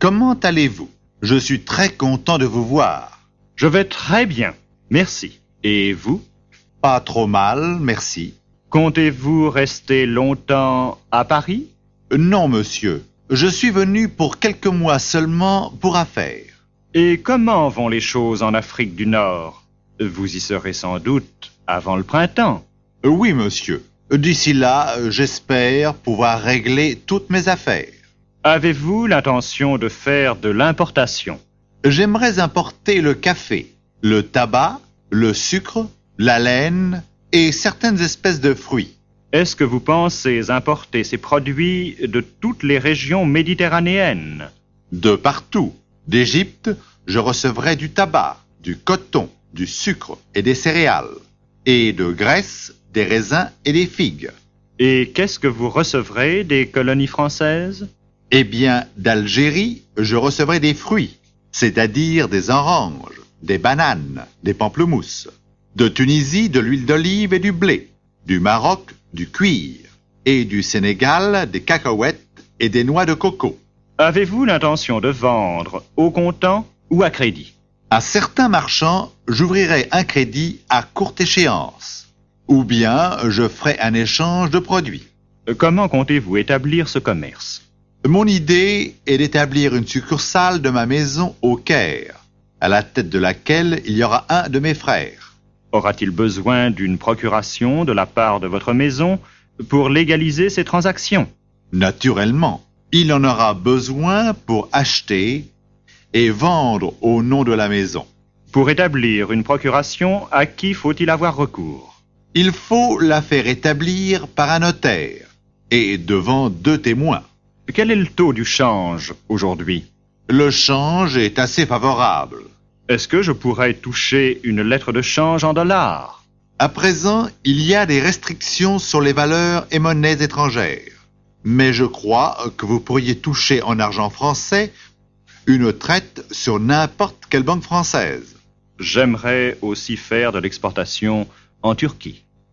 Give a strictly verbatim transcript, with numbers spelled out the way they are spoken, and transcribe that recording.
Comment allez-vous? Je suis très content de vous voir. Je vais très bien, merci. Et vous? Pas trop mal, merci. Comptez-vous rester longtemps à Paris? Non, monsieur. Je suis venu pour quelques mois seulement pour affaires. Et comment vont les choses en Afrique du Nord? Vous y serez sans doute avant le printemps. Oui, monsieur. D'ici là, j'espère pouvoir régler toutes mes affaires. Avez-vous l'intention de faire de l'importation? J'aimerais importer le café, le tabac, le sucre, la laine et certaines espèces de fruits. Est-ce que vous pensez importer ces produits de toutes les régions méditerranéennes? De partout. D'Égypte, je recevrai du tabac, du coton, du sucre et des céréales. Et de Grèce, des raisins et des figues. Et qu'est-ce que vous recevrez des colonies françaises? Eh bien, d'Algérie, je recevrai des fruits, c'est-à-dire des oranges, des bananes, des pamplemousses. De Tunisie, de l'huile d'olive et du blé. Du Maroc, du cuir. Et du Sénégal, des cacahuètes et des noix de coco. Avez-vous l'intention de vendre au comptant ou à crédit? À certains marchands, j'ouvrirai un crédit à courte échéance. Ou bien, je ferai un échange de produits. Comment comptez-vous établir ce commerce? Mon idée est d'établir une succursale de ma maison au Caire, à la tête de laquelle il y aura un de mes frères. Aura-t-il besoin d'une procuration de la part de votre maison pour légaliser ces transactions? Naturellement, il en aura besoin pour acheter et vendre au nom de la maison. Pour établir une procuration, à qui faut-il avoir recours? Il faut la faire établir par un notaire et devant deux témoins. Quel est le taux du change aujourd'hui? Le change est assez favorable. Est-ce que je pourrais toucher une lettre de change en dollars? À présent, il y a des restrictions sur les valeurs et monnaies étrangères. Mais je crois que vous pourriez toucher en argent français une traite sur n'importe quelle banque française. J'aimerais aussi faire de l'exportation en Turquie.